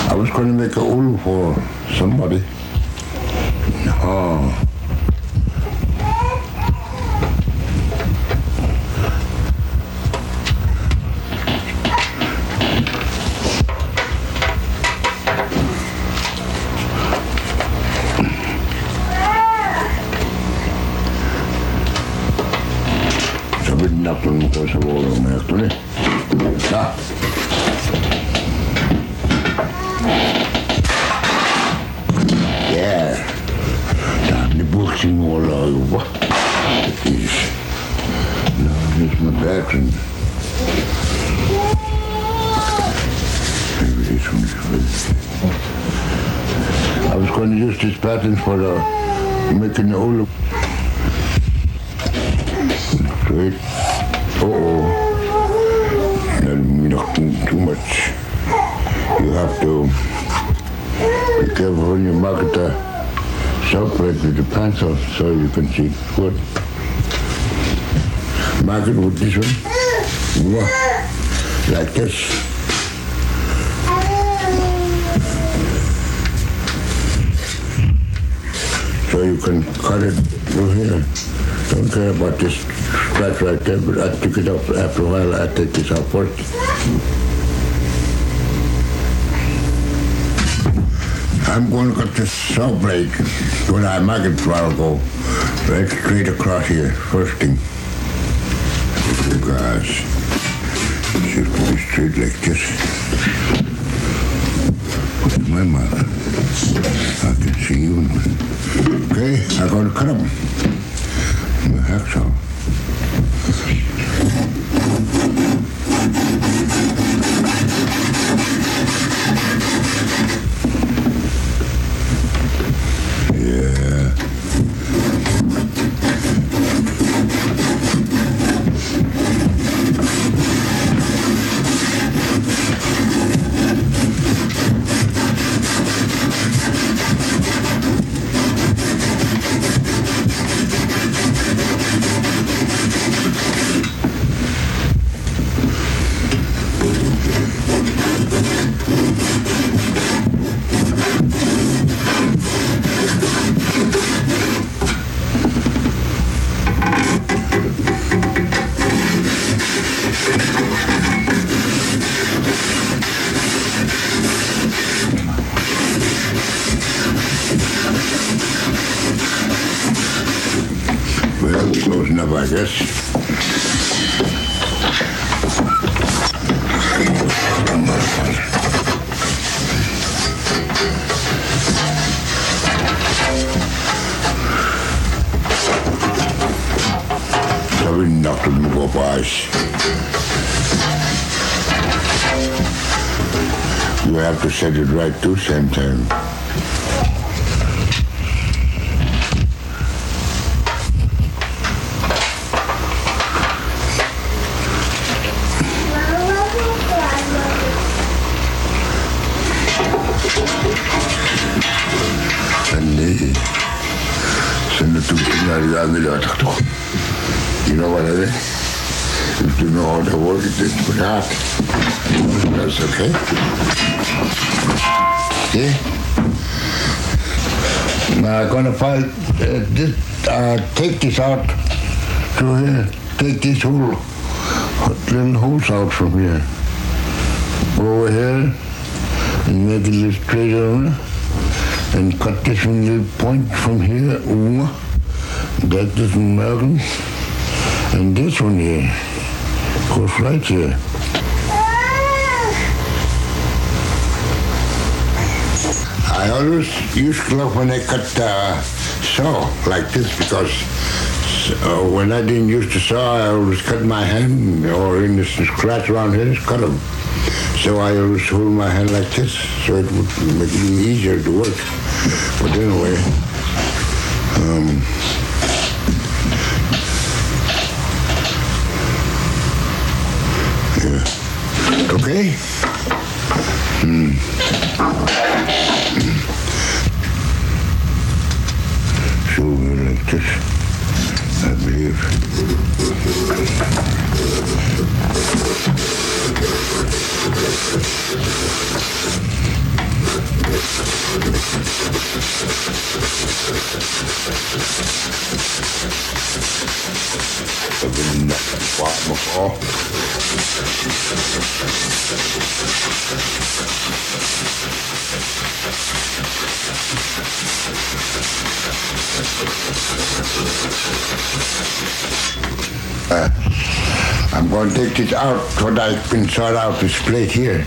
I was going to make a ulu for somebody. Oh. Så vil den nok nogle på så vågen med efter det. Så. Yeah. The books in all over. No, here's my bathroom. Maybe this one is I was going to use this pattern for making the old. Wait. That'll be not too much. You have to be careful when you mark the separate with the pencil so you can see good. Mark it with this one. Like this. So you can cut it through here. Don't care about this scratch right there, but I took it off after a while. I take this out first. I'm going to cut this saw blade when I mark it a while ago. Right straight across here, first thing. Gosh, it should be straight like this. Put my mark. I can see you. Okay, I'm going to cut them. The hacksaw. Yeah. Well, close enough, I guess. So we knocked them go by. You have to set it right too, same time. You know what I mean? If you know how to work it, it's pretty hard. That's okay. Okay? Now I'm gonna file take this out to here. Take these little holes out from here. Over here and make it a little straighter and cut this one little point from here over. That doesn't matter. And this one here goes right here. I always use glove when I cut saw like this because when I didn't use the saw, I always cut my hand or in this scratch around here, just cut them. So I always hold my hand like this so it would make it easier to work. But anyway, okay? So like this, I believe. I'm going to take this out so that I can sort out this plate here.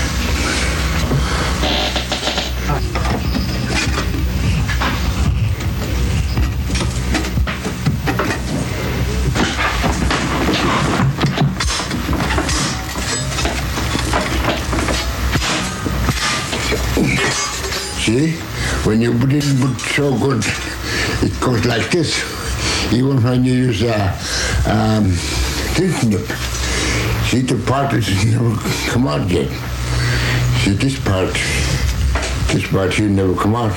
See, when you put it so good, it goes like this. Even when you use this nip. See, the part is never come out yet. See, this part here never come out.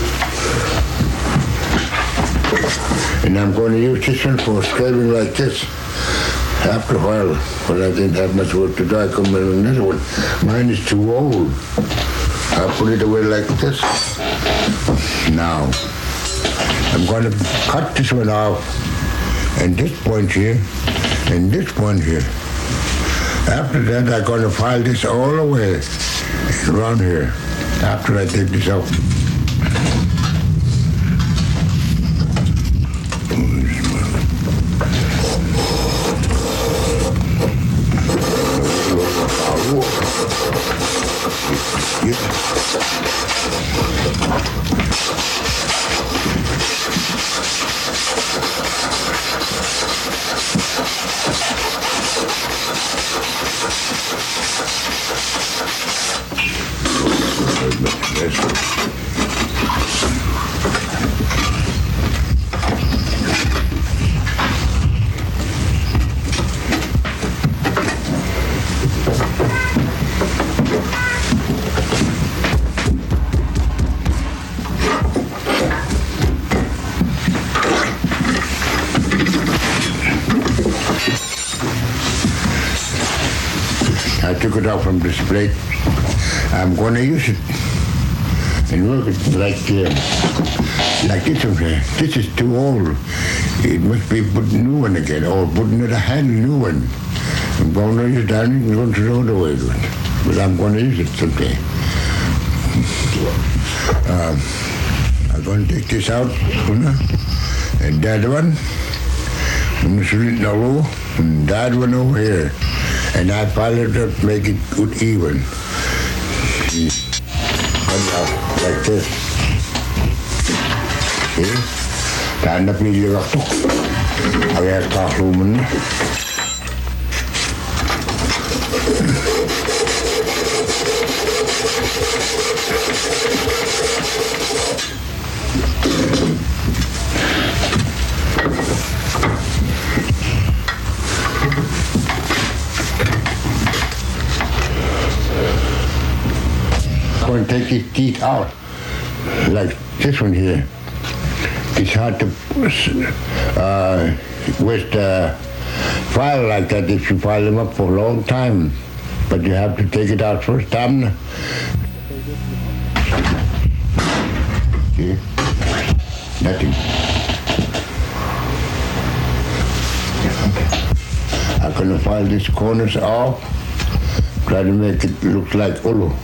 And I'm going to use this one for scraping like this. After a while, when I didn't have much work to do, I come in another one. Mine is too old. I put it away like this. Now, I'm going to cut this one off, and this point here, and this point here. After that, I'm going to file this all the way around here, after I take this out. I took it out from this plate. I'm going to use it and work it like this one here. This is too old. It must be put new one again, or put another hand new one. I'm going to use it down and going to throw it away. But I'm going to use it someday. I'm going to take this out, and that one, I'm going to put it in a row, and that one over here. And I pile it up, make it good even. See? Like this. See? Dan napili waktu. Agak kahluman. And take his teeth out, like this one here. It's hard to with the file like that if you file them up for a long time, but you have to take it out first time. See? Nothing. I'm gonna file these corners off, try to make it look like ulu.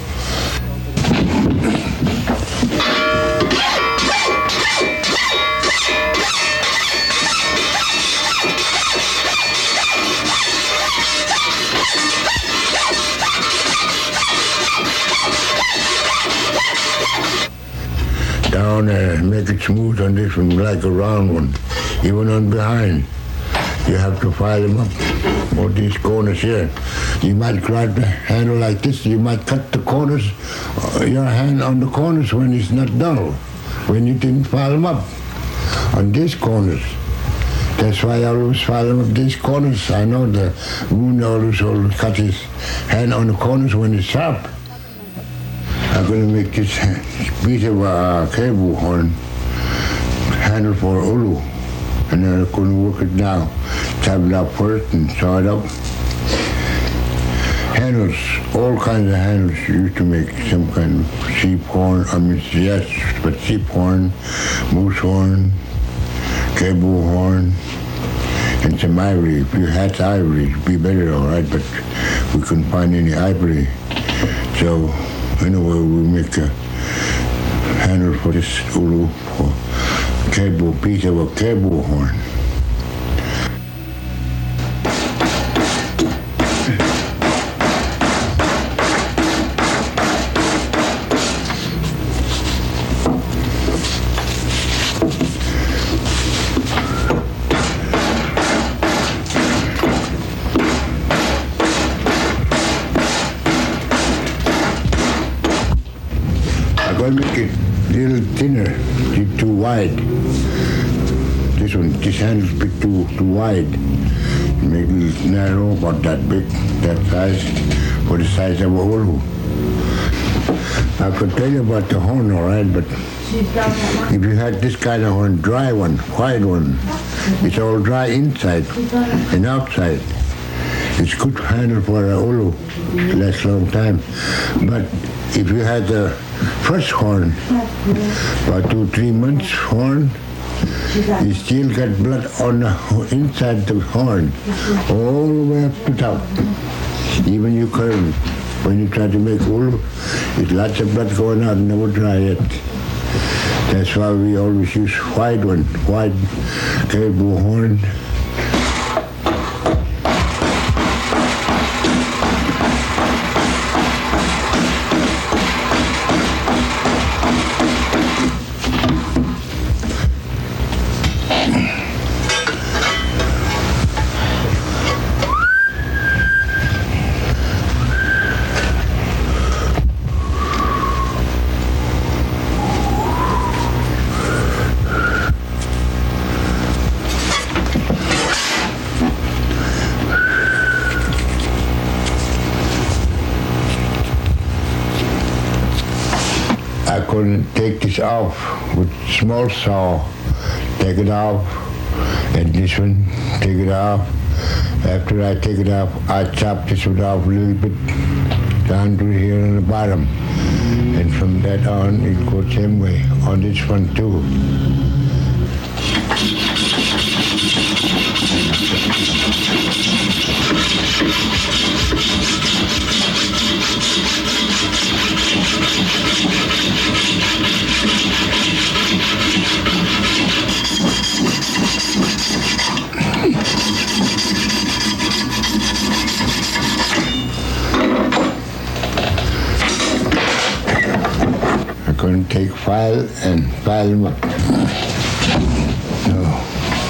Down and make it smooth on this one, like a round one. Even on behind, you have to file them up. Or these corners here. You might grab the handle like this. You might cut the corners, your hand on the corners when it's not dull, when you didn't file them up on these corners. That's why I always file them up these corners. I know the wound always cut his hand on the corners when it's sharp. I'm going to make this piece of cable horn handle for ulu, and then I'm going to work it now. Chop it up first and saw it up. handles, all kinds of handles. Used to make some kind of sheep horn, yes, but sheep horn, moose horn, caribou horn, and some ivory. If you had ivory, it'd be better, all right, but we couldn't find any ivory. So, anyway, we make a handle for this ulu, for caribou, piece of a caribou horn. I make it a little thinner, too wide. This handle's a bit too wide. Make it a little narrow, about that big, that size, for the size of a ulu. I could tell you about the horn, all right, but if you had this kind of horn, dry one, wide one, it's all dry inside and outside. It's good handle for a ulu, lasts a long time. But if you had the fresh horn, about 2-3 months horn, you still got blood on the inside the horn, all the way up to top. Even you curve, when you try to make ulu, it's lots of blood going out, never dry yet. That's why we always use wide caribou horn. I couldn't take this off with small saw, take it off, and this one, take it off. After I take it off, I chop this one off a little bit down to here on the bottom. And from that on, it goes same way on this one too. I'm going to take file and file them up. No.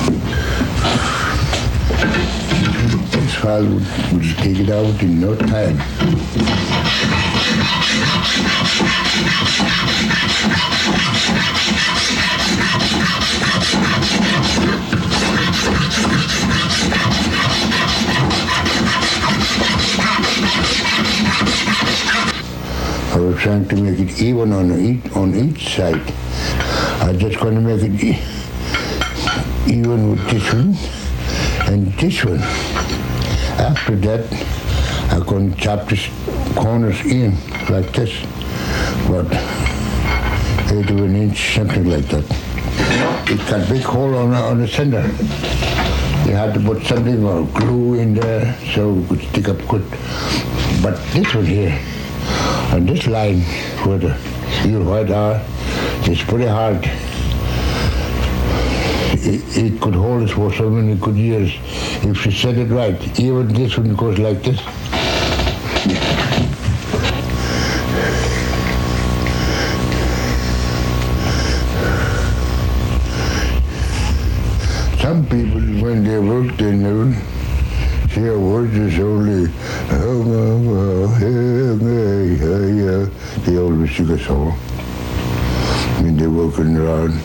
This file would take it out in no time. I was trying to make it even on each side. I'm just going to make it even with this one and this one. After that, I'm going to chop the corners in like this, about 1/8 inch, something like that. It's got a big hole on the center. You had to put something or glue in there so it could stick up good. But this one here, on this line where the steel white are, it's pretty hard. It could hold us for so many good years if you set it right. Even this one goes like this. Some people, when they work, they never hear words. It's only they always sing a song when they're walking around.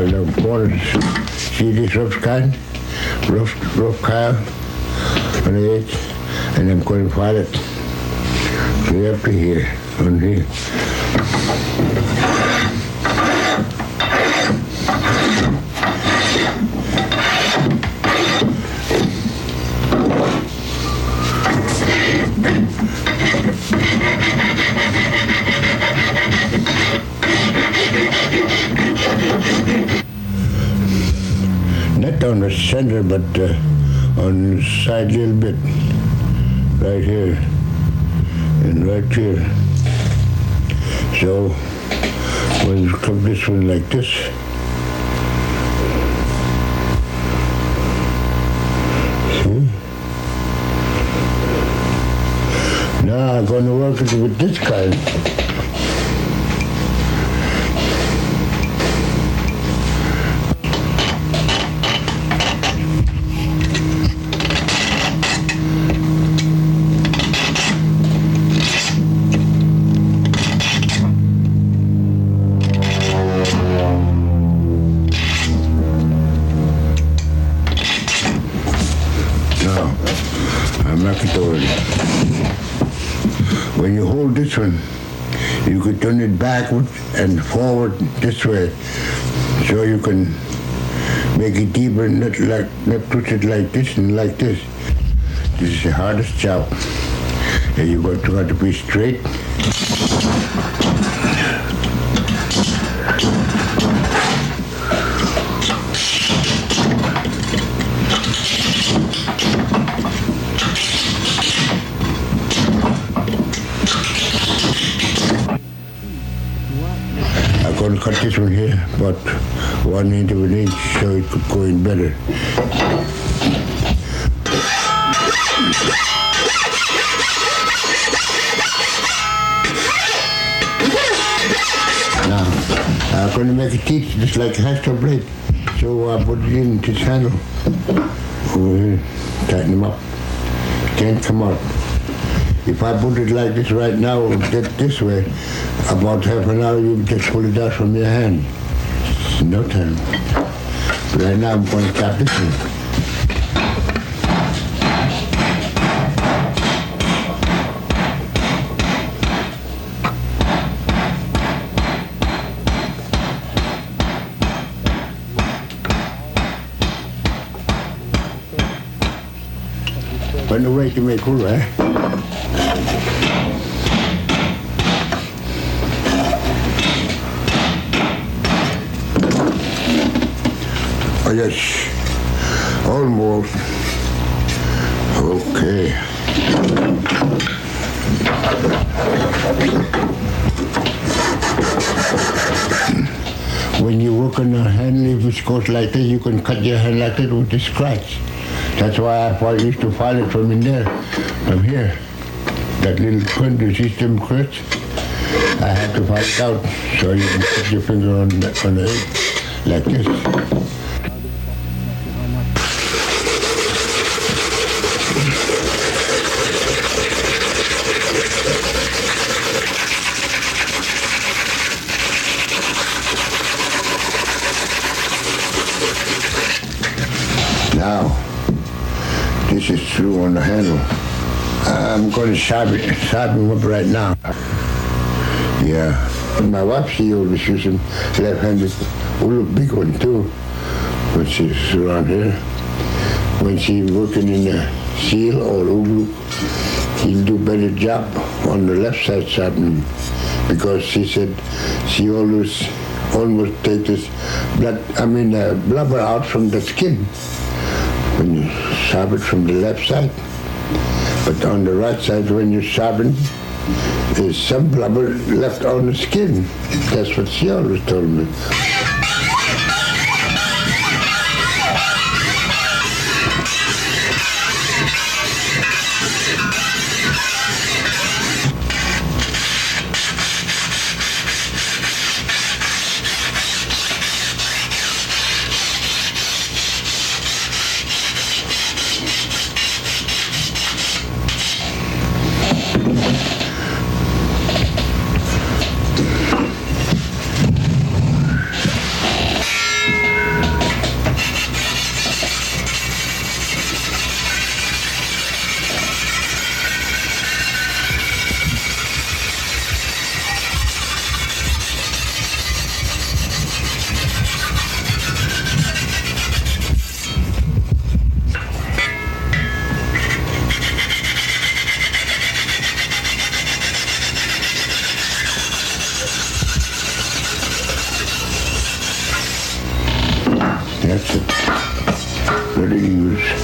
the corners. See this rough kind? Rough coil on the edge, and I'm going to file it straight up to here, on here. Not on the center, but on the side a little bit. Right here and right here. So when you clip this one like this, see? Now I'm going to work it with this kind. When you hold this one, you could turn it backward and forward this way, so you can make it deeper and not push it like this and like this. This is the hardest job. And you got to be straight. I'm going to cut this one here, about 1/8 of an inch, so it could go in better. Now, I'm going to make a teeth just like a hacksaw blade. So I put it in this handle over here, tighten them up. Can't come out. If I put it like this right now, get this way, about half an hour you just pull it out from your hand. No time. Right now I'm going to tap this one. Find a way to make cool, eh? Oh yes, almost. Okay. When you work on a handle, if it goes like this, you can cut your hand like that with a scratch. That's why I used to file it from in there, from here. That little print, the system print, I had to file it out so you can put your finger on the edge like this. Now, this is through on the handle. I'm going to sharpen him up right now. Yeah. My wife, she always uses left-handed, a little big one too, when she's around here. When she's working in a seal or ulu, she'll do better job on the left side sharpening, because she said she almost take this blubber out from the skin when you sharpen from the left side. But on the right side, when you sharpen, there's some blubber left on the skin. That's what she always told me. that's it. Very use.